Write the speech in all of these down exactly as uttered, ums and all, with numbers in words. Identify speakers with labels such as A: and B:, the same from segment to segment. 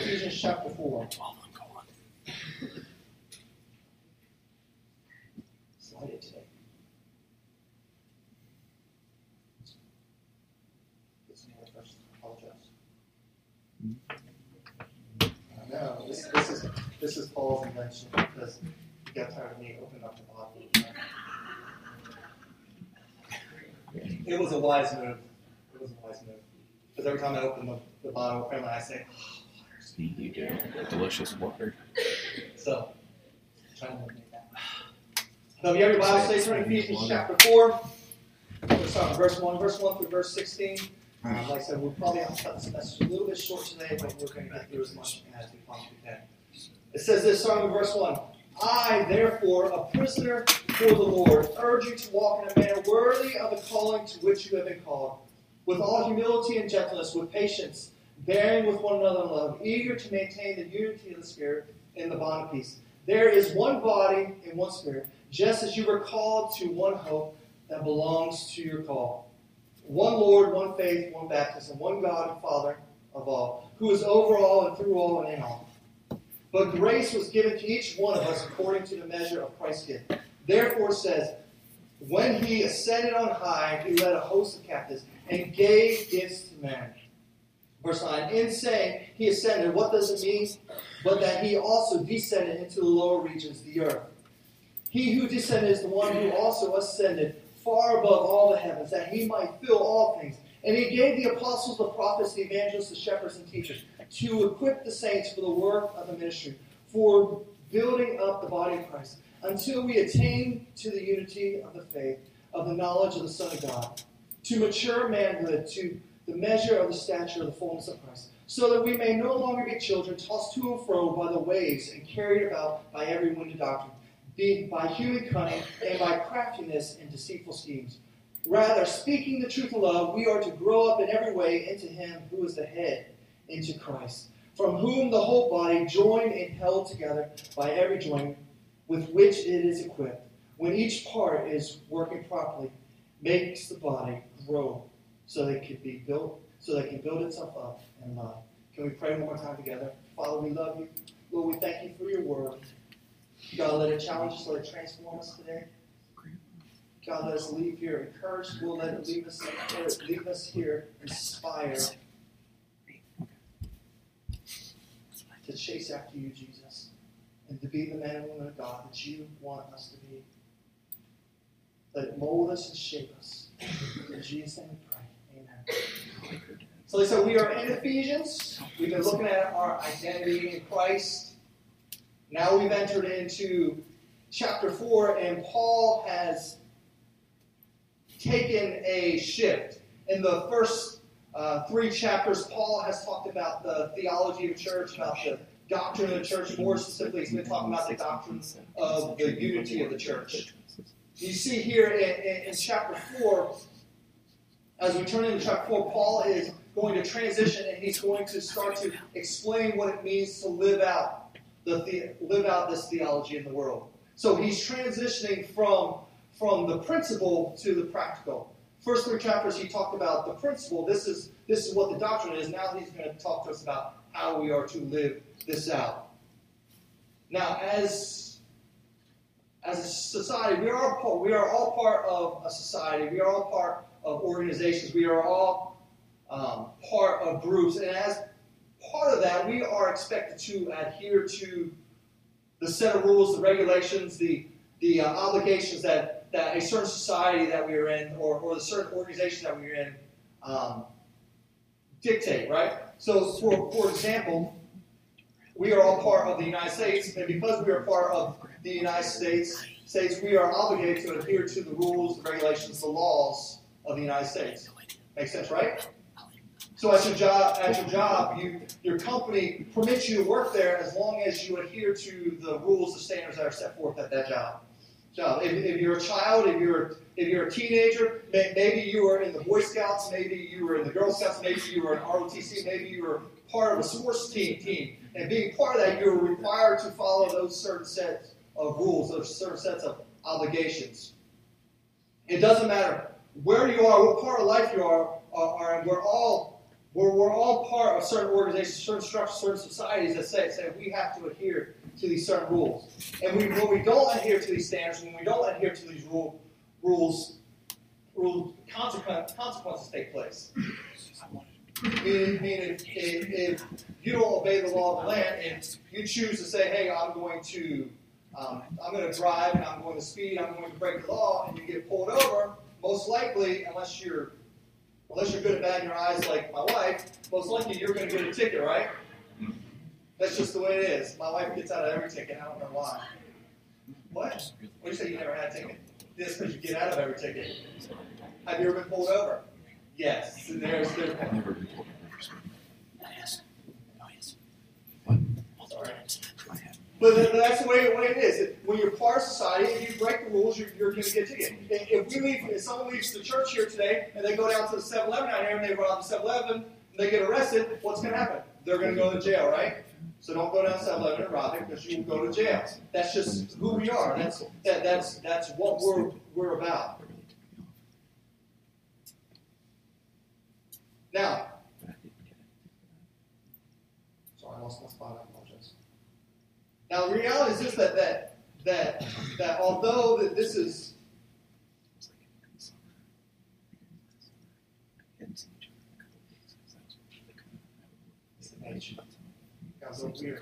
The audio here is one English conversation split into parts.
A: Ephesians chapter four. Slide it today. It's in here first. I apologize. I know. This, this is this is Paul's invention because he got tired of me opening up the Bible. It was a wise move. It was a wise move. Because every time I open the, the bottle, apparently I say, oh, water's
B: You do. Delicious water.
A: So, trying to eliminate that. So, if you have your Bible, stay turning Ephesians chapter four. We'll start with verse one. Verse one through verse sixteen. Um, like I said, we'll probably have to cut this message a little bit short today, but we're going to get through as much as we possibly can. It says this, starting with verse one. I, therefore, a prisoner for the Lord, urge you to walk in a manner worthy of the calling to which you have been called, with all humility and gentleness, with patience, bearing with one another in love, eager to maintain the unity of the Spirit in the bond of peace. There is one body and one Spirit, just as you were called to one hope that belongs to your call. One Lord, one faith, one baptism, one God and Father of all, who is over all and through all and in all. But grace was given to each one of us according to the measure of Christ's gift. Therefore it says, when he ascended on high, he led a host of captives and gave gifts to men. Verse nine, in saying he ascended, what does it mean? But that he also descended into the lower regions of the earth. He who descended is the one who also ascended far above all the heavens, that he might fill all things. And he gave the apostles, the prophets, the evangelists, the shepherds, and teachers to equip the saints for the work of the ministry, for building up the body of Christ, until we attain to the unity of the faith, of the knowledge of the Son of God, to mature manhood, to the measure of the stature of the fullness of Christ, so that we may no longer be children, tossed to and fro by the waves and carried about by every wind of doctrine, being by human cunning and by craftiness and deceitful schemes. Rather, speaking the truth in love, we are to grow up in every way into him who is the head, into Christ, from whom the whole body, joined and held together by every joint with which it is equipped, when each part is working properly, makes the body grow so that it can be built, so that it can build itself up in love. Can we pray one more time together? Father, we love you. Lord, we thank you for your word. God, let it challenge us, let it transform us today. God, let us leave here encouraged. We'll let it leave us, leave us here inspired to chase after you, Jesus, and to be the man and woman of God that you want us to be. Let it mold us and shape us. In Jesus' name we pray. Amen. So, like I said, we are in Ephesians. We've been looking at our identity in Christ. Now we've entered into chapter four, and Paul has taken a shift. In the first uh, three chapters, Paul has talked about the theology of the church, about the doctrine of the church. More specifically, he's been talking about the doctrine of the unity of the church. You see here in, in, in chapter four, as we turn into chapter four, Paul is going to transition, and he's going to start to explain what it means to live out the, the live out this theology in the world. So he's transitioning from from the principle to the practical. First three chapters he talked about the principle. This is this is what the doctrine is. Now he's going to talk to us about how we are to live this out. Now, as as a society, we are all, we are all part of a society. We are all part of organizations. We are all um, part of groups, and as part of that, we are expected to adhere to the set of rules, the regulations, the the uh, obligations that. that a certain society that we are in, or, or the certain organization that we're in, um, dictate, right? So, for, for example, we are all part of the United States, and because we are part of the United States, States, we are obligated to adhere to the rules, the regulations, the laws of the United States. Makes sense, right? So, at your job, at your job, you, your company permits you to work there as long as you adhere to the rules, the standards that are set forth at that job. So if, if you're a child, if you're if you're a teenager, may, maybe you were in the Boy Scouts, maybe you were in the Girl Scouts, maybe you were in R O T C, maybe you were part of a sports team. team. And being part of that, you're required to follow those certain sets of rules, those certain sets of obligations. It doesn't matter where you are, what part of life you are, are, are and we're all We're, we're all part of certain organizations, certain structures, certain societies that say, say we have to adhere to these certain rules. And we, when we don't adhere to these standards, when we don't adhere to these rule, rules, rule consequence, consequences take place. Meaning, meaning if, if, if you don't obey the law of the land and you choose to say, hey, I'm going to um, I'm going to drive and I'm going to speed, I'm going to break the law, and you get pulled over, most likely, unless you're unless you're good at batting your eyes like my wife, most likely you're going to get a ticket, right? That's just the way it is. My wife gets out of every ticket. I don't know why. What? What do you say you never had a ticket? This because you get out of every ticket. Have you ever been pulled over? Yes. And there's, there's
B: I've never been pulled over. Yes. Oh, yes.
A: Sorry.
B: I have.
A: But that's the way, way it is. When you're part of society and you break the rules, you're, you're going to get a ticket. If we leave, if someone leaves the church here today and they go down to the seven eleven out here and they rob the seven eleven and they get arrested, what's going to happen? They're going to go to jail, right? So don't go down to seven eleven and rob it because you will go to jail. That's just who we are. That's that, that's that's what we're we're about. Now, sorry, I lost my spot. I apologize. Now, the reality is this: that that that that although that this is so weird.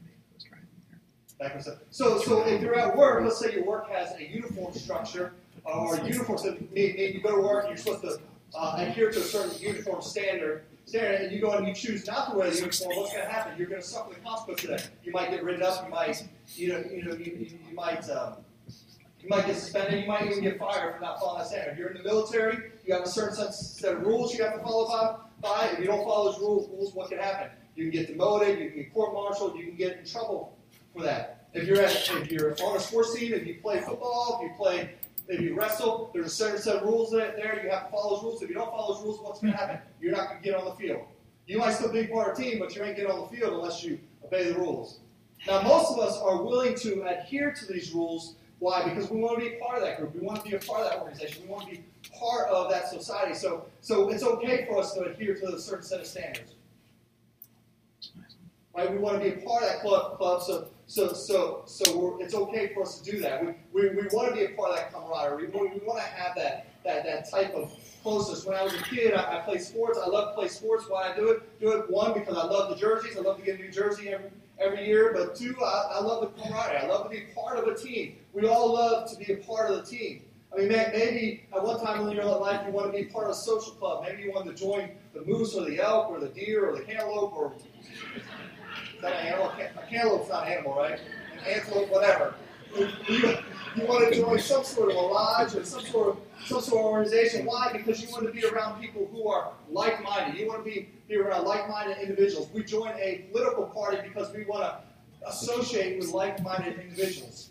A: So, so if you're at work, let's say your work has a uniform structure or uniform. So maybe you go to work and you're supposed to uh, adhere to a certain uniform standard. Standard, and you go and you choose not to wear the uniform. What's going to happen? You're going to suffer the consequence of that. You might get written up. You might, you know, you know, you, you, you might, um, you might get suspended. You might even get fired for not following that standard. If you're in the military, you have a certain set of rules you have to follow by. by. If you don't follow those rules, rules, what can happen? You can get demoted. You can get court-martialed. You can get in trouble for that. If you're at, if you're on a sports team, if you play football, if you play, if you wrestle, there's a certain set of rules there. You have to follow those rules. If you don't follow those rules, what's going to happen? You're not going to get on the field. You might still be part of the team, but you ain't getting on the field unless you obey the rules. Now, most of us are willing to adhere to these rules. Why? Because we want to be a part of that group. We want to be a part of that organization. We want to be part of that society. So, so it's okay for us to adhere to a certain set of standards. Right? We want to be a part of that club. club so, so, so, so we're, it's okay for us to do that. We, we, we want to be a part of that camaraderie. We, we want to have that, that, that type of closeness. When I was a kid, I, I played sports. I love to play sports. Why I do it? Do it one because I love the jerseys. I love to get a new jersey every every year. But two, I, I love the camaraderie. I love to be part of a team. We all love to be a part of the team. I mean, maybe at one time in your life you want to be part of a social club. Maybe you want to join the moose or the elk or the deer or the cantaloupe or is that an animal? A cantaloupe's not an animal, right? An antelope, whatever. You, you, you want to join some sort of a lodge or some sort of some sort of organization. Why? Because you want to be around people who are like-minded. You want to be, be around like-minded individuals. We join a political party because we want to associate with like-minded individuals.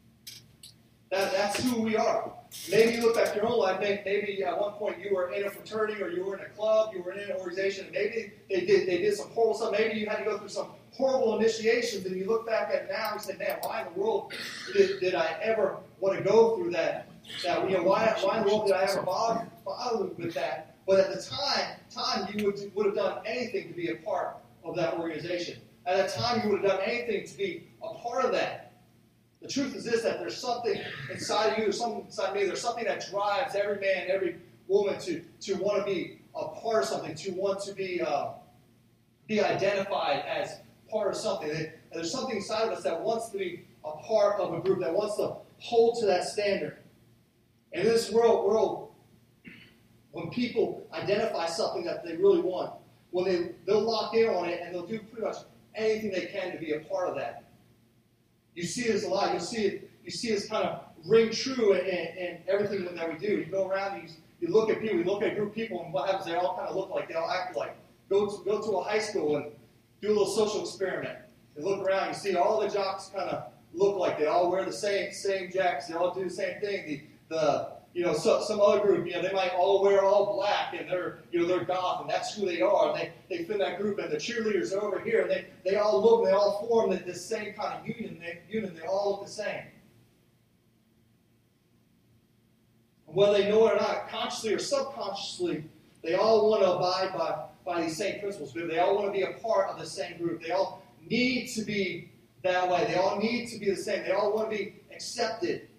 A: That, that's who we are. Maybe you look back at your own life. Maybe at one point you were in a fraternity or you were in a club, you were in an organization, and maybe they did they did some horrible stuff. Maybe you had to go through some horrible initiations, and you look back at it now and say, man, why in the world did, did I ever want to go through that? That you know, why, why in the world did I ever bother, bother with that? But at the time, time you would, would have done anything to be a part of that organization. At that time, you would have done anything to be a part of that. The truth is this, that there's something inside of you, there's something inside of me, there's something that drives every man, every woman to, to want to be a part of something, to want to be uh, be identified as part of something. And there's something inside of us that wants to be a part of a group, that wants to hold to that standard. And in this world, world, when people identify something that they really want, when they, they'll lock in on it and they'll do pretty much anything they can to be a part of that. You see this a lot. You see it. You see this kind of ring true in, in everything that we do. You go around, you, you look at people, you look at a group of people, and what happens? They all kind of look like, they all act like. Go to, go to a high school and do a little social experiment. You look around, you see all the jocks kind of look like. They all wear the same same jacks. They all do the same thing. The the you know so, some other group, you know, they might all wear all black and they're you know they're goth and that's who they are. And they they fit that group, and the cheerleaders are over here. And they they all look, they all form this same kind of union. They union. They all look the same. And whether they know it or not, consciously or subconsciously, they all want to abide by by these same principles. They all want to be a part of the same group. They all need to be that way. They all need to be the same. They all want to be accepted.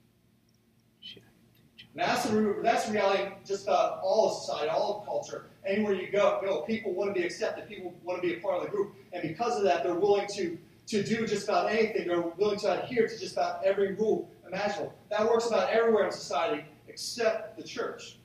A: And that's the, that's the reality just about all of society, all of culture. Anywhere you go, you know, people want to be accepted. People want to be a part of the group. And because of that, they're willing to, to do just about anything. They're willing to adhere to just about every rule imaginable. That works about everywhere in society except the church.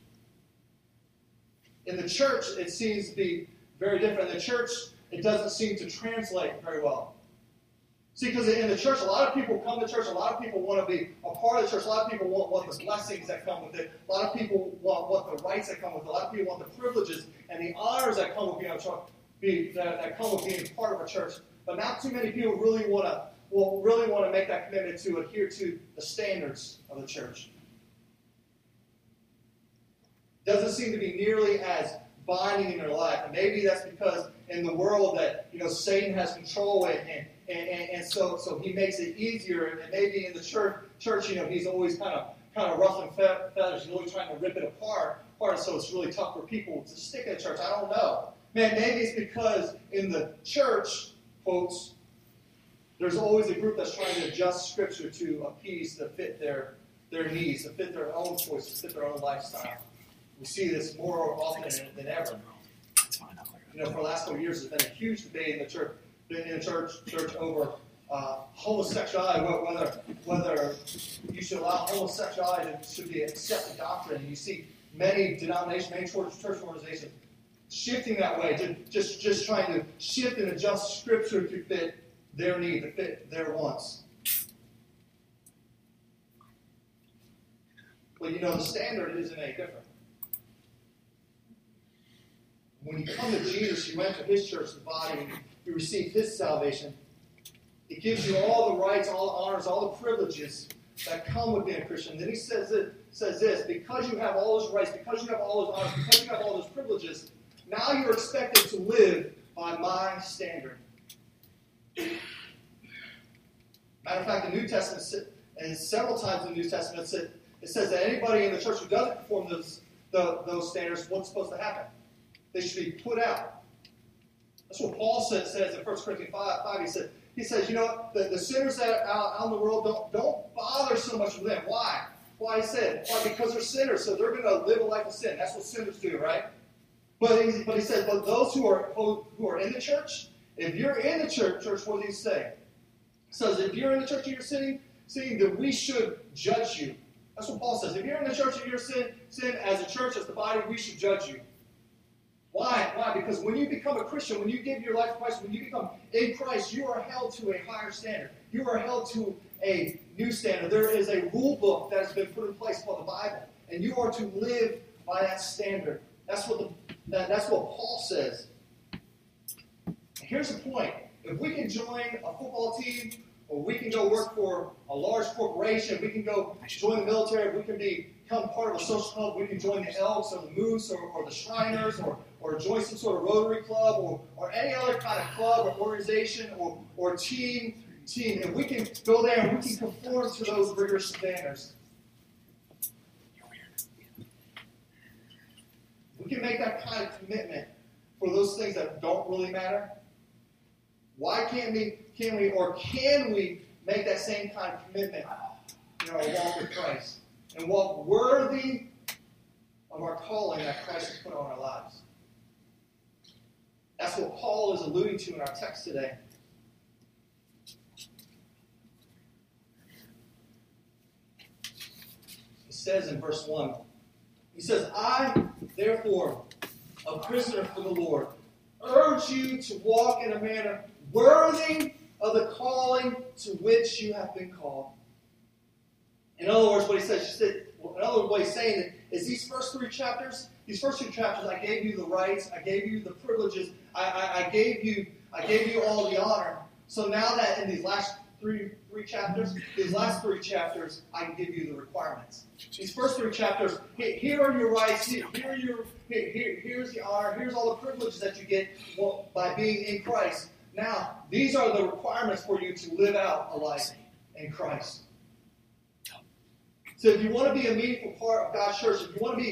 A: In the church, it seems to be very different. In the church, it doesn't seem to translate very well. See, because in the church, a lot of people come to church, a lot of people want to be a part of the church, a lot of people want, want the blessings that come with it, a lot of people want, want the rights that come with it, a lot of people want the privileges and the honors that come with being a church, be, that, that come with being part of a church. But not too many people really want to will really want to make that commitment to adhere to the standards of the church. Doesn't seem to be nearly as binding in their life. And maybe that's because in the world that, you know, Satan has control and, and, and, and so so he makes it easier. And maybe in the church, church, you know, he's always kind of kind of ruffling feathers. He's always trying to rip it apart. apart. So it's really tough for people to stick in church. I don't know. Man, maybe it's because in the church, folks, there's always a group that's trying to adjust Scripture to appease, to fit their, their needs, to fit their own choices, to fit their own lifestyle. We see this more often than ever. You know, for the last couple of years, there's been a huge debate in the church, in the church, church over uh, homosexuality, whether whether you should allow homosexuality to be accepted doctrine. And you see many denominations, many church, church organizations shifting that way, to just just trying to shift and adjust Scripture to fit their need, to fit their wants. Well, you know, the standard isn't any different. When you come to Jesus, you enter His church, the body, and you receive His salvation. It gives you all the rights, all the honors, all the privileges that come with being a Christian. Then He says it, says this, because you have all those rights, because you have all those honors, because you have all those privileges, now you're expected to live by my standard. Matter of fact, the New Testament, and several times in the New Testament, it says that anybody in the church who doesn't perform those, those standards, what's supposed to happen? They should be put out. That's what Paul says, says in First Corinthians five. He said, he says, you know, the, the sinners that are out, out in the world, don't, don't bother so much with them. Why? Why he said? Why? Because they're sinners, so they're going to live a life of sin. That's what sinners do, right? But he, but he says, but those who are who are in the church, if you're in the church, church, what does he say? He says, if you're in the church and you're sinning, sinning, then we should judge you. That's what Paul says. If you're in the church and you're sin, sin as a church, as the body, we should judge you. Why? Why? Because when you become a Christian, when you give your life to Christ, when you become in Christ, you are held to a higher standard. You are held to a new standard. There is a rule book that has been put in place called the Bible, and you are to live by that standard. That's what the, that, that's what Paul says. And here's the point: if we can join a football team, or we can go work for a large corporation, we can go join the military, we can become part of a social club, we can join the Elks or the Moose or, or the Shriners, or or join some sort of Rotary Club, or, or any other kind of club or organization or, or team, team, and we can go there and we can conform to those rigorous standards. We can make that kind of commitment for those things that don't really matter. Why can't we, can we, or can we make that same kind of commitment in our walk with Christ and walk worthy of our calling that Christ has put on our lives? That's what Paul is alluding to in our text today. He says in verse one, he says, I, therefore, a prisoner for the Lord, urge you to walk in a manner worthy of the calling to which you have been called. In other words, what he says, he said, in other words, what he's saying is these first three chapters, these first two chapters, I gave you the rights, I gave you the privileges, I, I, I gave you, I gave you all the honor. So now that in these last three three chapters, these last three chapters, I can give you the requirements. These first three chapters, here, here are your rights, here, here are your, here, here, here's the honor, here's all the privileges that you get well, by being in Christ. Now, these are the requirements for you to live out a life in Christ. So if you want to be a meaningful part of God's church, if you want to be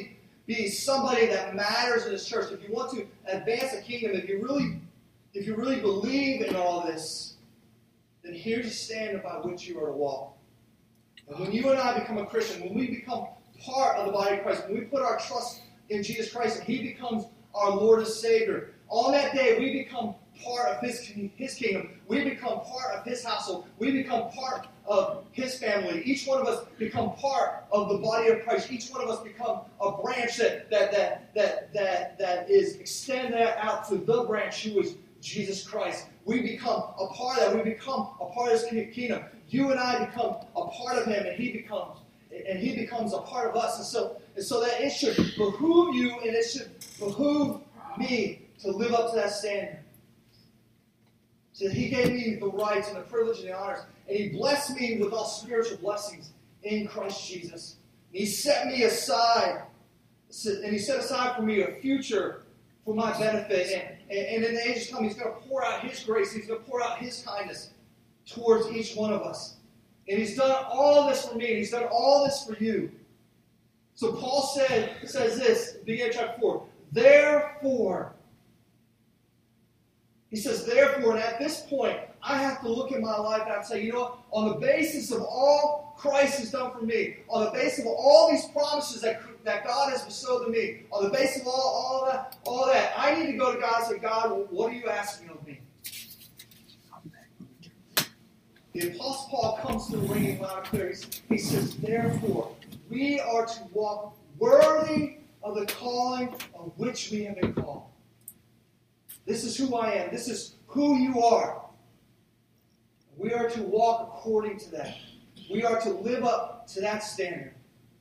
A: be somebody that matters in this church, if you want to advance the kingdom, if you really, if you really believe in all this, then here's a standard by which you are to walk. And when you and I become a Christian, when we become part of the body of Christ, when we put our trust in Jesus Christ and He becomes our Lord and Savior, on that day we become part of His, His kingdom. We become part of His household. We become part of His family. Each one of us become part of the body of Christ. Each one of us become a branch that that that that that, that is extended out to the branch who is Jesus Christ. We become a part of that. We become a part of His kingdom. You and I become a part of Him, and He becomes and He becomes a part of us. And so, and so that it should behoove you, and it should behoove me to live up to that standard. So He gave me the rights and the privilege and the honors, and He blessed me with all spiritual blessings in Christ Jesus. And He set me aside, and He set aside for me a future for my benefit. And, and, and in the ages to come, He's going to pour out His grace. He's going to pour out His kindness towards each one of us. And He's done all this for me. And He's done all this for you. So Paul said, says this, beginning of chapter four, therefore, he says, therefore, and at this point, I have to look at my life and say, you know what? On the basis of all Christ has done for me, on the basis of all these promises that, that God has bestowed to me, on the basis of all, all that, all that, I need to go to God and say, God, what are you asking of me? The Apostle Paul comes to the ringing loud and clear. He says, therefore, we are to walk worthy of the calling of which we have been called. This is who I am. This is who you are. We are to walk according to that. We are to live up to that standard.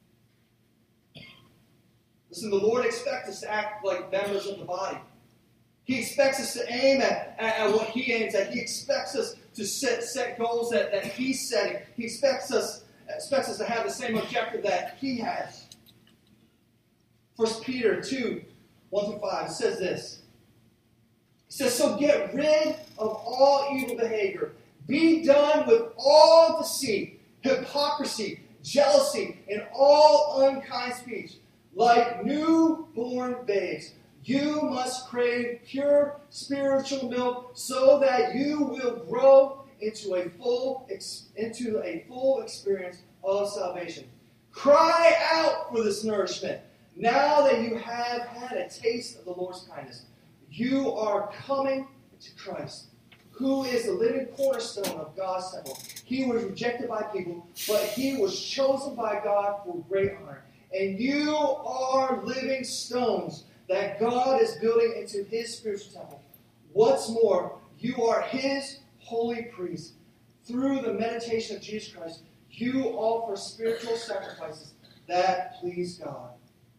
A: Listen, the Lord expects us to act like members of the body. He expects us to aim at, at, at what He aims at. He expects us to set, set goals that, that He's setting. He expects us, expects us to have the same objective that He has. First Peter two, one through five, it says this. It says, so get rid of all evil behavior. Be done with all deceit, hypocrisy, jealousy, and all unkind speech. Like newborn babes, you must crave pure spiritual milk so that you will grow into a full, into a full experience of salvation. Cry out for this nourishment now that you have had a taste of the Lord's kindness. You are coming to Christ, who is the living cornerstone of God's temple. He was rejected by people, but He was chosen by God for great honor. And you are living stones that God is building into His spiritual temple. What's more, you are His holy priest. Through the meditation of Jesus Christ, you offer spiritual sacrifices that please God.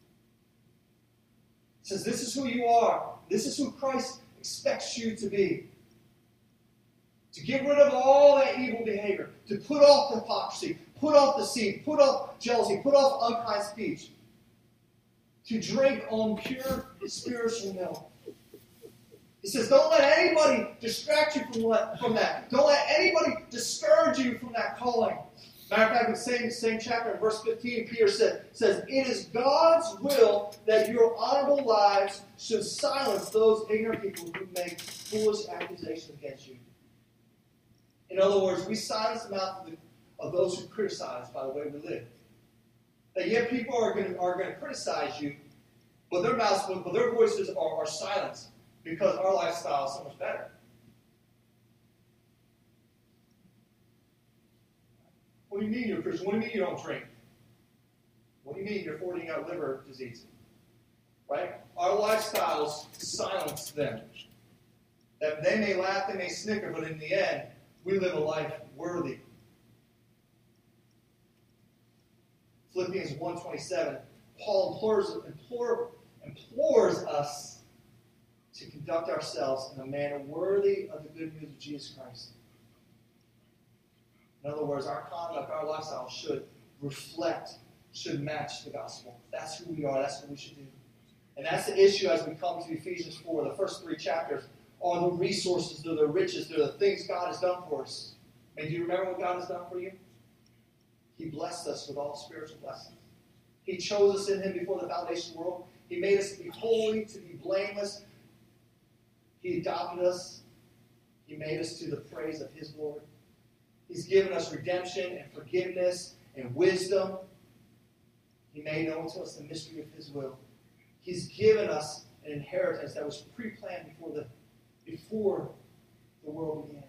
A: It says this is who you are. This is who Christ expects you to be. To get rid of all that evil behavior. To put off hypocrisy. Put off deceit. Put off jealousy. Put off unkind speech. To drink on pure spiritual milk. He says, don't let anybody distract you from, let, from that. Don't let anybody discourage you from that calling. Matter of fact, in the same, same chapter, in verse fifteen, Peter said, says, it is God's will that your honorable lives should silence those ignorant people who make foolish accusations against you. In other words, we silence the mouth of, the, of those who criticize by the way we live. That yet people are going to are going to criticize you, but their mouths, but their voices are, are silenced because our lifestyle is so much better. What do you mean you're a Christian? What do you mean you don't drink? What do you mean you're forty out liver disease? Right? Our lifestyles silence them. That they may laugh, they may snicker, but in the end, we live a life worthy. Philippians one twenty-seven, Paul implores, implore, implores us to conduct ourselves in a manner worthy of the good news of Jesus Christ. In other words, our conduct, our lifestyle should reflect, should match the gospel. That's who we are. That's what we should do. And that's the issue as we come to Ephesians four. The first three chapters are the resources, they're the riches, they're the things God has done for us. And do you remember what God has done for you? He blessed us with all spiritual blessings. He chose us in him before the foundation of the world. He made us to be holy, to be blameless. He adopted us. He made us to the praise of his glory. He's given us redemption and forgiveness and wisdom. He made known to us the mystery of his will. He's given us an inheritance that was pre-planned before the, before the world began.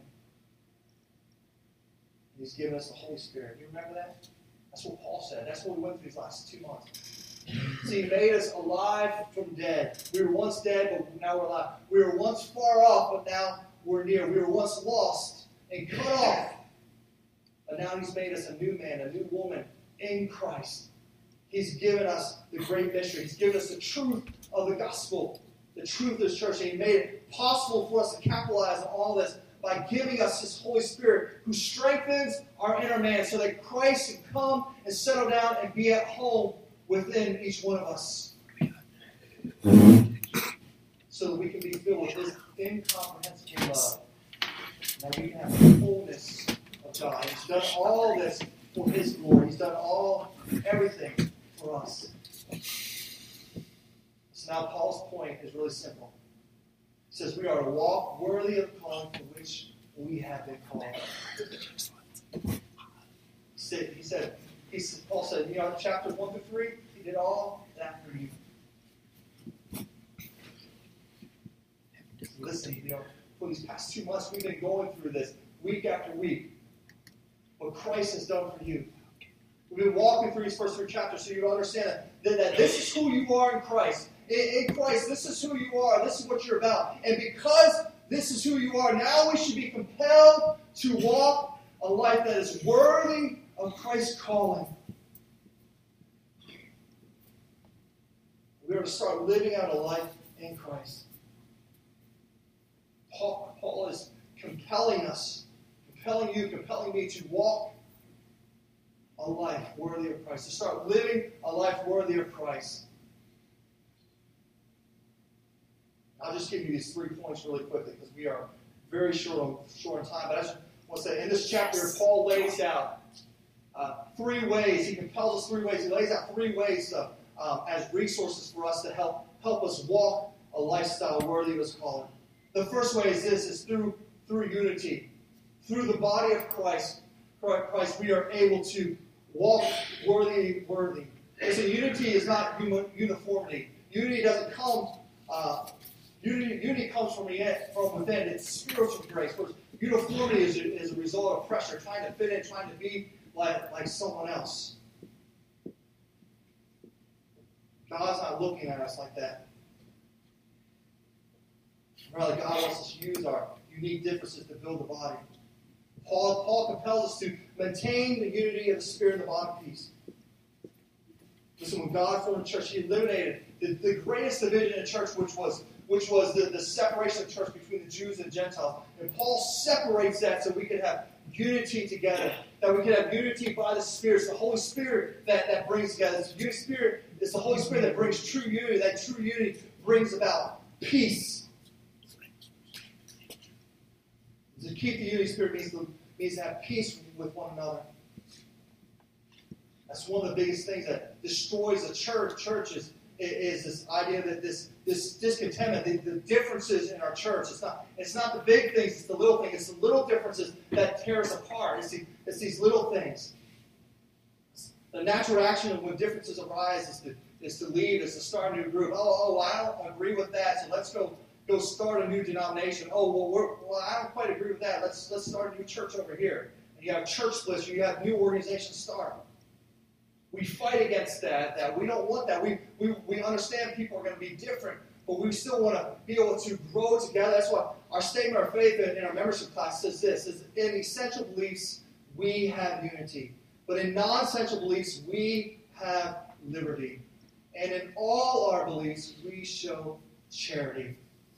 A: He's given us the Holy Spirit. You remember that? That's what Paul said. That's what we went through these last two months. See, he made us alive from dead. We were once dead, but now we're alive. We were once far off, but now we're near. We were once lost and cut off. But now he's made us a new man, a new woman in Christ. He's given us the great mystery. He's given us the truth of the gospel, the truth of his church. And he made it possible for us to capitalize on all this by giving us his Holy Spirit, who strengthens our inner man so that Christ can come and settle down and be at home within each one of us. So that we can be filled with his incomprehensible love. That we can have the fullness of God. He's done all this for his glory. He's done all, everything for us. So now Paul's point is really simple. He says we are to walk worthy of the calling for which we have been called. He said, he said, he said Paul said, you know, chapter one through three, he did all that for you. Listen, you know, for these past two months, we've been going through this week after week. What Christ has done for you. We've been walking through these first three chapters so you understand that, that, that this is who you are in Christ. In, in Christ, this is who you are. This is what you're about. And because this is who you are, now we should be compelled to walk a life that is worthy of Christ's calling. We are to start living out a life in Christ. Paul, Paul is compelling us, compelling you, compelling me to walk a life worthy of Christ, to start living a life worthy of Christ. I'll just give you these three points really quickly because we are very short on, short on time. But I just want to say, in this chapter, Paul lays out uh, three ways. He compels us three ways. He lays out three ways of, um, as resources for us to help help us walk a lifestyle worthy of his calling. The first way is this: is through through unity, through the body of Christ. Christ, we are able to walk worthy, worthy. Listen, unity is not uniformity. Unity doesn't come. Uh, unity, unity comes from, the, from within. It's spiritual grace. Whereas uniformity is a, is a result of pressure, trying to fit in, trying to be like, like someone else. God's not looking at us like that. Rather, God wants us to use our unique differences to build the body. Paul, Paul compels us to maintain the unity of the Spirit and the bond of peace. Listen, when God formed the church, he eliminated the, the greatest division in the church, which was which was the, the separation of the church between the Jews and Gentiles. And Paul separates that so we can have unity together, that we can have unity by the Spirit. It's the Holy Spirit that, that brings together. It's the Spirit, it's the Holy Spirit that brings true unity. That true unity brings about peace. To keep the unity spirit means to, means to have peace with one another. That's one of the biggest things that destroys a church. Church is, is this idea that this, this discontentment, the, the differences in our church. It's not, it's not the big things, it's the little things. It's the little differences that tear us apart. It's, the, it's these little things. The natural reaction when differences arise is to, is to leave, is to start a new group. Oh, oh, I don't agree with that, so let's go Go start a new denomination. Oh, well, we're, well, I don't quite agree with that. Let's let's start a new church over here. And you have church splits, or you have new organizations start. We fight against that. That we don't want that. We we we understand people are going to be different, but we still want to be able to grow together. That's why our statement of faith in, in our membership class says this: is in essential beliefs we have unity, but in non-essential beliefs we have liberty, and in all our beliefs we show charity.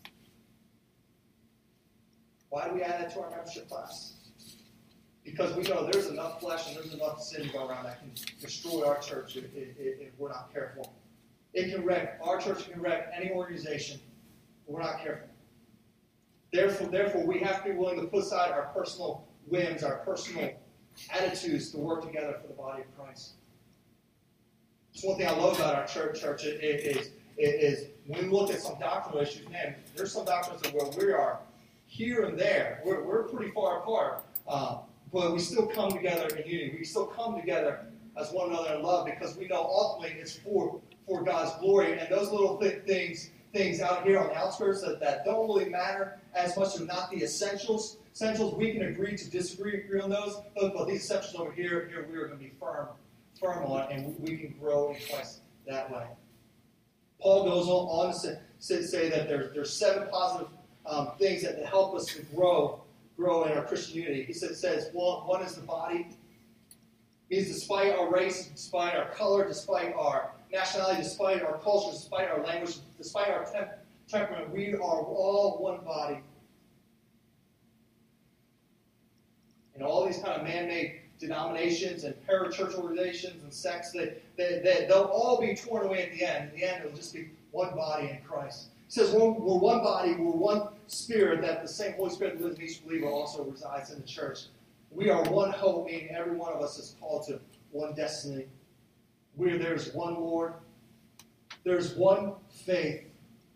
A: Why do we add that to our membership class? Because we know there's enough flesh and there's enough sin going around that can destroy our church if, if, if we're not careful. It can wreck, our church can wreck any organization if we're not careful. Therefore, therefore, we have to be willing to put aside our personal whims, our personal attitudes to work together for the body of Christ. It's one thing I love about our church. Church it, it is, it is when we look at some doctrinal issues, man, there's some doctrines where we are here and there. We're, we're pretty far apart. Uh, but we still come together in unity. We still come together as one another in love because we know ultimately it's for, for God's glory. And those little th- things things out here on the outskirts that, that don't really matter as much, or not the essentials. Essentials, we can agree to disagree agree on those. But, but these essentials over here, here we are going to be firm, firm on, and we can grow in Christ that way. Paul goes on, on to say, say, say that there's there's seven positive um, things that help us to grow grow in our Christian unity. He says, says one, one is the body. Means despite our race, despite our color, despite our nationality, despite our culture, despite our language, despite our temp- temperament, we are all one body. And all these kind of man-made denominations and parachurch organizations and sects, they, they, they, they'll all be torn away at the end. In the end, it'll just be one body in Christ. He says we're, we're one body, we're one spirit, that the same Holy Spirit that lives in each believer also resides in the church. We are one hope, meaning every one of us is called to one destiny. Where there's one Lord, there's one faith.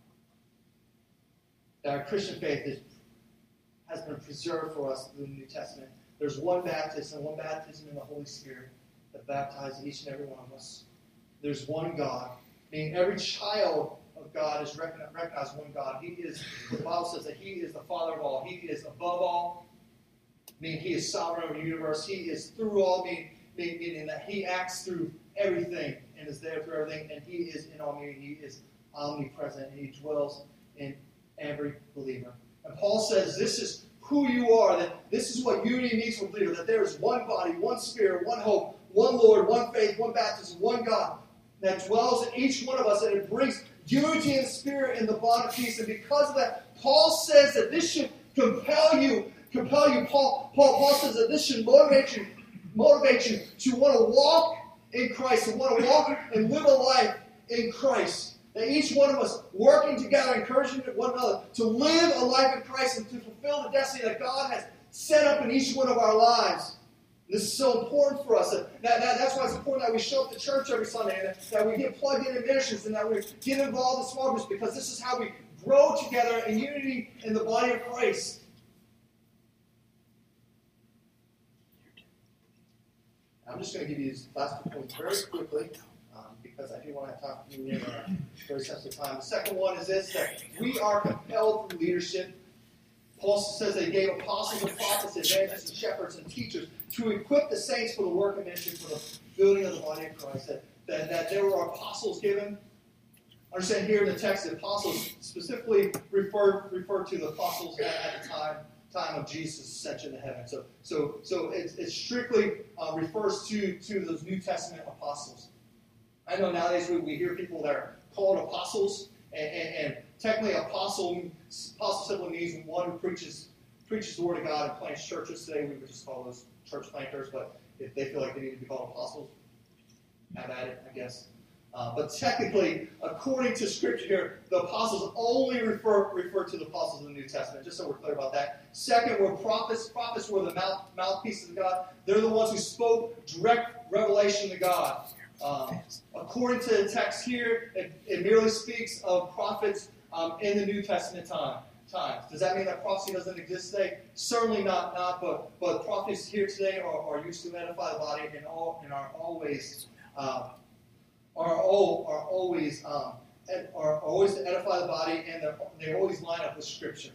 A: That our Christian faith is, has been preserved for us through the New Testament. There's one baptism, one baptism in the Holy Spirit that baptizes each and every one of us. There's one God, meaning every child of God is recognized one God. He is, the Bible says that He is the Father of all. He is above all, meaning He is sovereign over the universe. He is through all, meaning, meaning that He acts through everything and is there through everything, and He is in all, meaning He is omnipresent, and He dwells in every believer. And Paul says this is who you are, that this is what unity means for believers, that there is one body, one spirit, one hope, one Lord, one faith, one baptism, one God that dwells in each one of us, and it brings unity in spirit in the bond of peace. And because of that, Paul says that this should compel you, compel you. Paul, Paul, Paul says that this should motivate you, motivate you to want to walk in Christ, to want to walk and live a life in Christ. That each one of us working together, encouraging one another to live a life in Christ and to fulfill the destiny that God has set up in each one of our lives. This is so important for us. That, that, that's why it's important that we show up to church every Sunday, and that, that we get plugged into ministries, and that we get involved in small groups, because this is how we grow together in unity in the body of Christ. I'm just going to give you these last two points very quickly, um, because I do want to talk to you in a very sensitive time. The second one is this, that we are compelled through leadership. Paul says that he gave apostles and prophets, evangelists and shepherds and teachers to equip the saints for the work of ministry, for the building of the body of Christ. That, that, that there were apostles given. Understand here in the text, the apostles specifically refer refer to the apostles at the time time of Jesus' ascension to heaven. So, so, so it, it strictly uh, refers to, to those New Testament apostles. I know nowadays we, we hear people that are called apostles, and, and, and technically apostle, apostle simply means one who preaches preaches the word of God and plants churches. Today we would just call those church planters, but if they feel like they need to be called apostles, have at it, I guess. Uh, but technically, according to Scripture here, the apostles only refer refer to the apostles in the New Testament, just so we're clear about that. Second, were prophets. Prophets were the mouth, mouthpieces of God. They're the ones who spoke direct revelation to God. Um, according to the text here, it, it merely speaks of prophets um, in the New Testament time. Times. Does that mean that prophecy doesn't exist today? Certainly not, not but, but prophets here today are, are used to edify the body and, all, and are always... Uh, Are all are always um, ed, are always to edify the body, and they always line up with Scripture.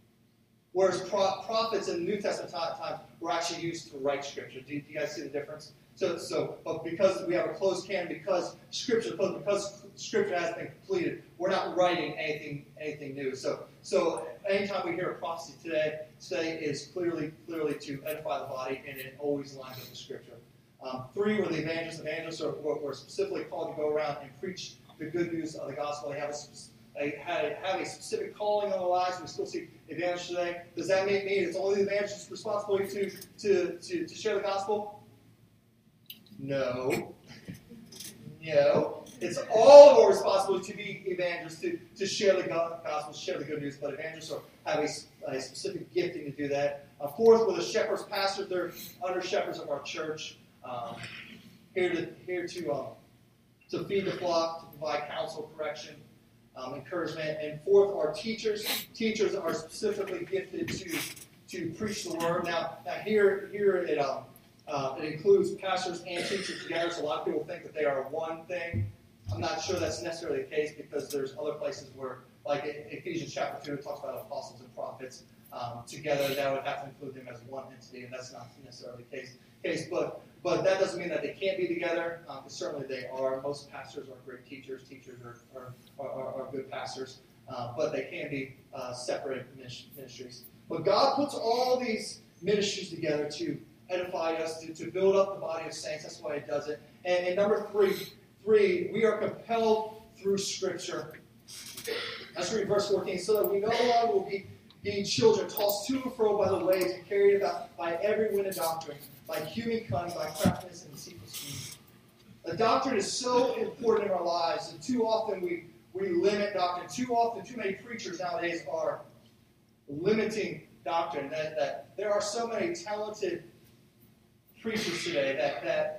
A: Whereas pro, prophets in the New Testament times were actually used to write Scripture. Do you, do you guys see the difference? So, so, but because we have a closed canon, because Scripture, because Scripture has been completed, we're not writing anything anything new. So, so anytime we hear a prophecy today, today is clearly clearly to edify the body, and it always lines up with Scripture. Um, three were the evangelists. Evangelists are, were, were specifically called to go around and preach the good news of the gospel. They have a, they had, have a specific calling on their lives. We still see evangelists today. Does that mean, mean it's only the evangelist's responsibility to, to, to, to share the gospel? No. No. It's all of our responsibility to be evangelists, to, to share the gospel, share the good news. But evangelists are, have a, a specific gifting to do that. Uh, fourth were the shepherds, pastors. They're under shepherds of our church. Um, here to here to um, to feed the flock, to provide counsel, correction, um, encouragement. And fourth are teachers. Teachers are specifically gifted to, to preach the word. Now, now here, here it, um, uh, it includes pastors and teachers together, so a lot of people think that they are one thing. I'm not sure that's necessarily the case because there's other places where, like in Ephesians chapter two, it talks about apostles and prophets um, together. That would have to include them as one entity, and that's not necessarily the case. case but, but that doesn't mean that they can't be together, because um, certainly they are. Most pastors are great teachers. Teachers are, are, are, are good pastors, uh, but they can be uh, separate ministries. But God puts all these ministries together to edify us, to, to build up the body of saints. That's why He does it. And, and number three, Three, we are compelled through Scripture. Let's read verse fourteen. So that we no longer will be being children, tossed to and fro by the waves and carried about by every wind of doctrine, by human cunning, by craftiness and deceitful schemes. The doctrine is so important in our lives, and too often we, we limit doctrine. Too often, too many preachers nowadays are limiting doctrine. That, that there are so many talented preachers today that that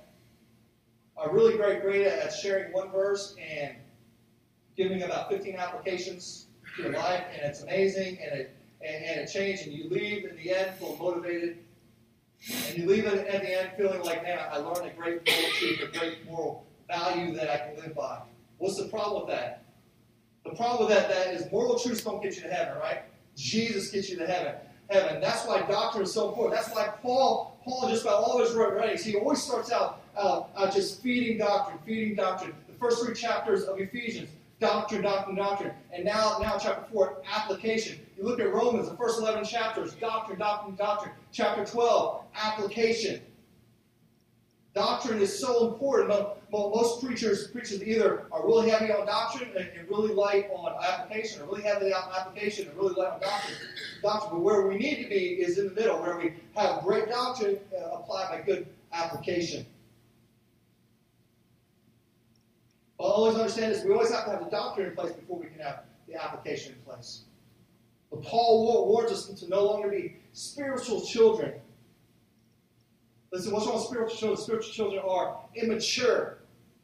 A: are really great, great at sharing one verse and giving about fifteen applications to your life, and it's amazing, and it and, and it changed, and you leave in the end feeling motivated, and you leave at, at the end feeling like, man, I learned a great moral truth, a great moral value that I can live by. What's the problem with that? The problem with that, that is moral truths don't get you to heaven, right? Jesus gets you to heaven. Heaven. That's why doctrine is so important. That's why Paul, Paul just about all his writings, he always starts out Uh, uh, just feeding doctrine, feeding doctrine. The first three chapters of Ephesians, doctrine, doctrine, doctrine. And now, now chapter four, application. You look at Romans, the first eleven chapters, doctrine, doctrine, doctrine. Chapter twelve, application. Doctrine is so important. Most preachers, preachers either are really heavy on doctrine and really light on application, or really heavy on application and really light on doctrine. doctrine. But where we need to be is in the middle, where we have great doctrine uh, applied by good application. But always understand this, we always have to have the doctrine in place before we can have the application in place. But Paul warns us to no longer be spiritual children. Listen, what's wrong with spiritual children? Spiritual children are immature.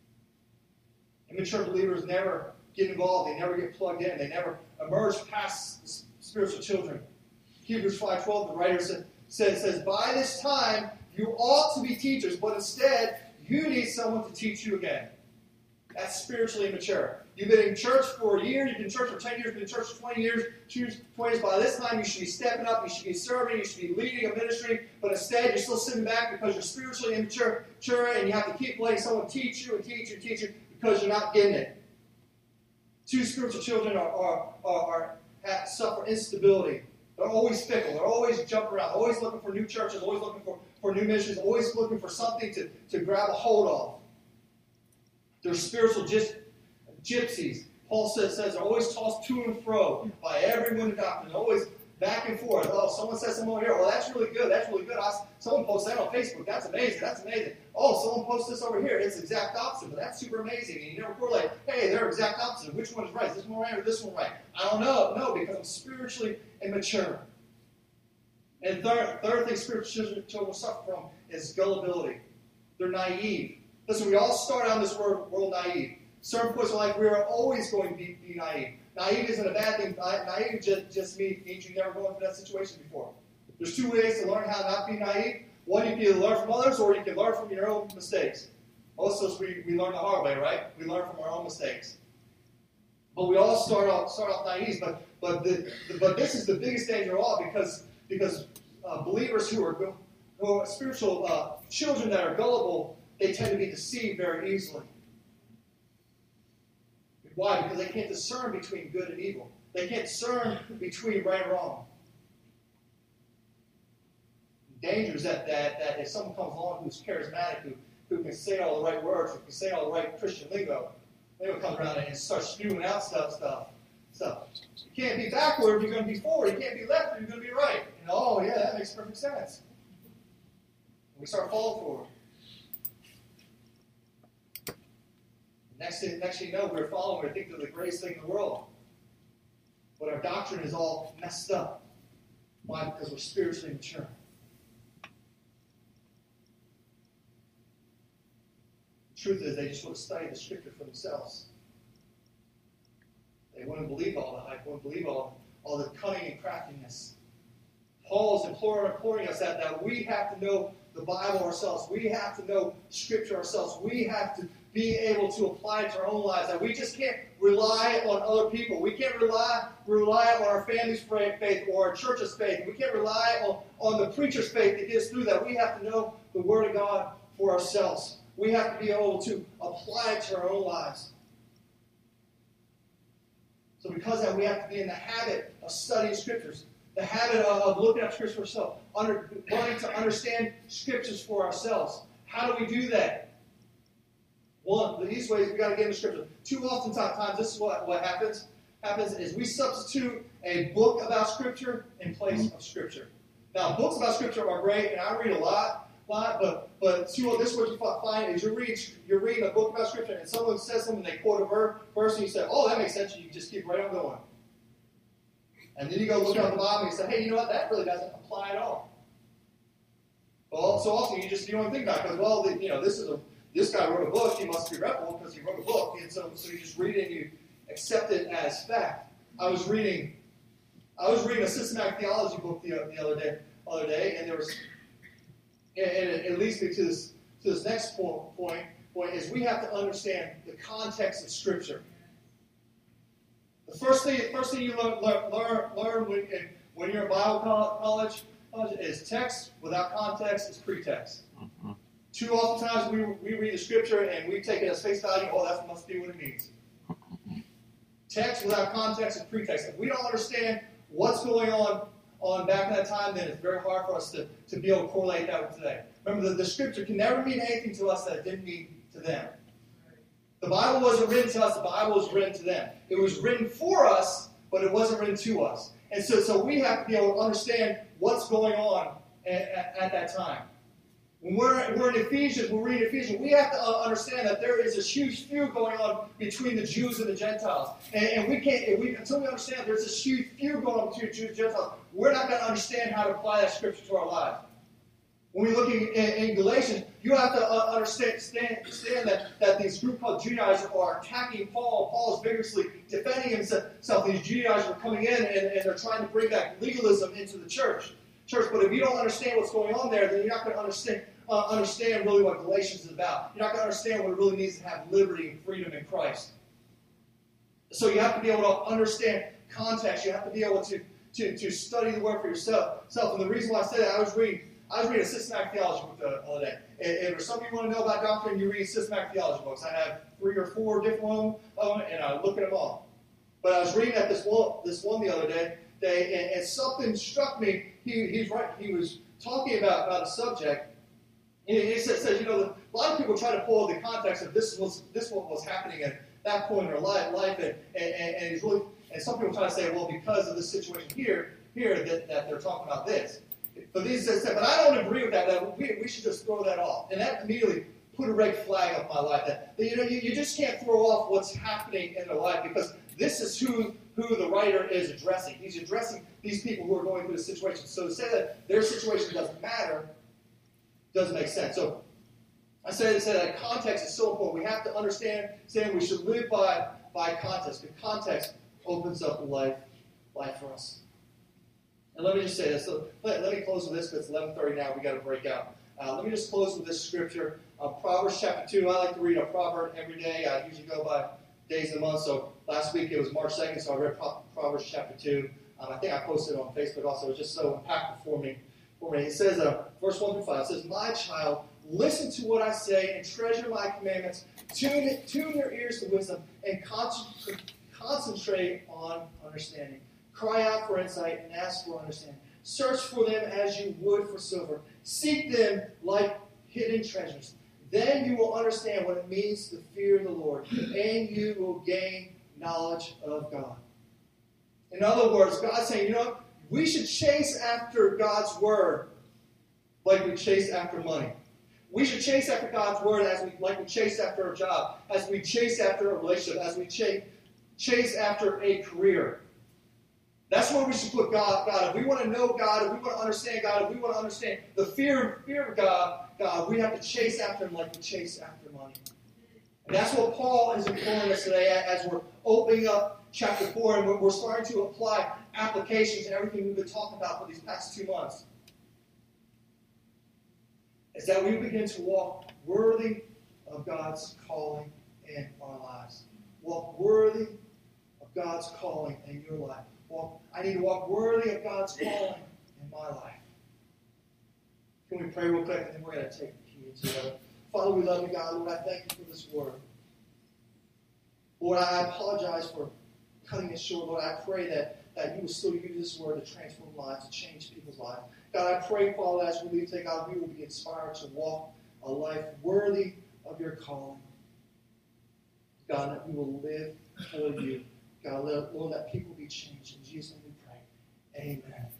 A: Immature believers never get involved. They never get plugged in. They never emerge past the spiritual children. Hebrews five twelve, the writer says, says, says, by this time you ought to be teachers, but instead you need someone to teach you again. That's spiritually immature. You've been in church for a year, you've been in church for ten years, you've been in church for twenty years, twenty years. By this time, you should be stepping up, you should be serving, you should be leading a ministry, but instead, you're still sitting back because you're spiritually immature, and you have to keep letting someone teach you and teach you and teach you because you're not getting it. Two spiritual children are, are, are, are at, suffer instability. They're always fickle. They're always jumping around, always looking for new churches, always looking for, for new ministries, always looking for something to, to grab a hold of. They're spiritual gyp- gypsies. Paul says, says they're always tossed to and fro by every wind of doctrine. They're always back and forth. Oh, someone says something over here. Well, that's really good. That's really good. I, someone posted that on Facebook. That's amazing. That's amazing. Oh, someone posted this over here. It's the exact opposite, but that's super amazing. And you never correlate, hey, they're exact opposite. Which one is right? Is this one right or this one right? I don't know. No, because I'm spiritually immature. And third, third thing spiritual children suffer from is gullibility. They're naive. Listen, we all start out in this world, world naive. Certain points in life, we are always going to be, be naive. Naive isn't a bad thing. Naive just, just means you've never gone through that situation before. There's two ways to learn how not to be naive. One, you can either learn from others or you can learn from your own mistakes. Most of us, we, we learn the hard way, right? We learn from our own mistakes. But we all start off start off naive. But but the, the but this is the biggest danger of all because because uh, believers who are who are spiritual uh, children that are gullible, they tend to be deceived very easily. Why? Because they can't discern between good and evil. They can't discern between right and wrong. The danger is that, that, that if someone comes along who's charismatic, who, who can say all the right words, who can say all the right Christian lingo, they will come around and start spewing out stuff, stuff, stuff. You can't be backward, you're going to be forward. You can't be left, you're going to be right. And, oh, yeah, that makes perfect sense. And we start falling forward. Next thing, next thing you know, we're following, we think they're the greatest thing in the world. But our doctrine is all messed up. Why? Because we're spiritually mature. truth is, they just would have studied the scripture for themselves. They wouldn't believe all the hype, wouldn't believe all, all the cunning and craftiness. Paul is imploring, imploring us that, that we have to know the Bible ourselves. We have to know Scripture ourselves. We have to be able to apply it to our own lives. That we just can't rely on other people. We can't rely, rely on our family's faith or our church's faith. We can't rely on, on the preacher's faith to get us through that. We have to know the Word of God for ourselves. We have to be able to apply it to our own lives. So because of that, we have to be in the habit of studying Scriptures. The habit of looking at Scripture for ourselves, under, wanting to understand Scriptures for ourselves. How do we do that? One, the easiest way is we got to get into Scripture. Too often times, this is what, what happens. Happens is we substitute a book about Scripture in place of Scripture. Now, books about Scripture are great, and I read a lot, lot but but too, this is what you find is you read you're reading a book about Scripture, and someone says something, they quote a verse, and you say, "Oh, that makes sense." You just keep right on going. And then you go look at the Bible and you say, hey, you know what? That really doesn't apply at all. Well, so often you just you don't think about it because, well, the, you know, this is a this guy wrote a book. He must be reputable because he wrote a book. And so, so you just read it and you accept it as fact. I was reading, I was reading a systematic theology book the, the other day, other day, and there was, and it, it leads me to this to this next point. Point point is we have to understand the context of Scripture. The first thing, first thing you learn, learn, learn when, when you're in Bible college, college is text without context is pretext. Mm-hmm. Too often times we, we read the Scripture and we take it as face value. Oh, that must be what it means. Text without context is pretext. If we don't understand what's going on on back in that time, then it's very hard for us to, to be able to correlate that with today. Remember, the, the Scripture can never mean anything to us that it didn't mean to them. The Bible wasn't written to us, the Bible was written to them. It was written for us, but it wasn't written to us. And so, so we have to be able to understand what's going on at, at, at that time. When we're, we're in Ephesians, we're reading Ephesians, we have to understand that there is this huge feud going on between the Jews and the Gentiles. And, and we can't, if we, until we understand there's this huge feud going on between Jews and Gentiles, we're not going to understand how to apply that Scripture to our lives. When we look in, in, in Galatians, you have to uh, understand, stand, understand that, that these group called Judaizers are attacking Paul. Paul is vigorously defending himself. These Judaizers are coming in and, and they're trying to bring back legalism into the church. Church, but if you don't understand what's going on there, then you're not going to understand uh, understand really what Galatians is about. You're not going to understand what it really means to have liberty and freedom in Christ. So you have to be able to understand context. You have to be able to to, to study the Word for yourself. And the reason why I said that, I was reading I was reading a systematic theology book the other day. And, and for some of you want to know about doctrine, you read systematic theology books. I have three or four different ones of them, and I look at them all. But I was reading at this one, this one the other day, day and, and something struck me. He, he's right. He was talking about, about a subject. And he says, says, you know, a lot of people try to pull the context of this was this what was happening at that point in their life, life and, and, and he's really, and some people try to say, well, because of this situation here, here that, that they're talking about this. But these said, but I don't agree with that. That we, we should just throw that off. And that immediately put a red flag up my life. That, that you know, you, you just can't throw off what's happening in their life because this is who who the writer is addressing. He's addressing these people who are going through this situation. So to say that their situation doesn't matter doesn't make sense. So I said, I said that context is so important. We have to understand, saying we should live by by context. Because context opens up life, life for us. And let me just say this. So let, let me close with this because it's eleven thirty now. We've got to break out. Uh, let me just close with this scripture. Uh, Proverbs chapter two. I like to read a proverb every day. I usually go by days of the month. So last week it was March second, so I read Pro- Proverbs chapter two. Um, I think I posted it on Facebook also. It was just so impactful for me. For me. It says, uh, verse one through five, it says, "My child, listen to what I say and treasure my commandments. Tune, tune your ears to wisdom and concentrate, concentrate on understanding. Cry out for insight and ask for understanding. Search for them as you would for silver. Seek them like hidden treasures. Then you will understand what it means to fear the Lord, and you will gain knowledge of God." In other words, God's saying, you know, we should chase after God's word like we chase after money. We should chase after God's word as we like we chase after a job, as we chase after a relationship, as we chase, chase after a career. That's where we should put God. God, if we want to know God, if we want to understand God, if we want to understand the fear, fear of God, God, we have to chase after Him like we chase after money. And that's what Paul is imploring us today as we're opening up chapter four, and we're, we're starting to apply applications and everything we've been talking about for these past two months. Is that we begin to walk worthy of God's calling in our lives. Walk worthy of God's calling in your life. Walk, I need to walk worthy of God's calling in my life. Can we pray real quick, and then we're going to take the communion together. Father, we love you, God. Lord, I thank you for this word. Lord, I apologize for cutting it short. Lord, I pray that, that you will still use this word to transform lives, to change people's lives. God, I pray, Father, as we leave today, God, we will be inspired to walk a life worthy of your calling. God, that we will live for you. God, let, Lord, let people be changed. In Jesus' name we pray. Amen.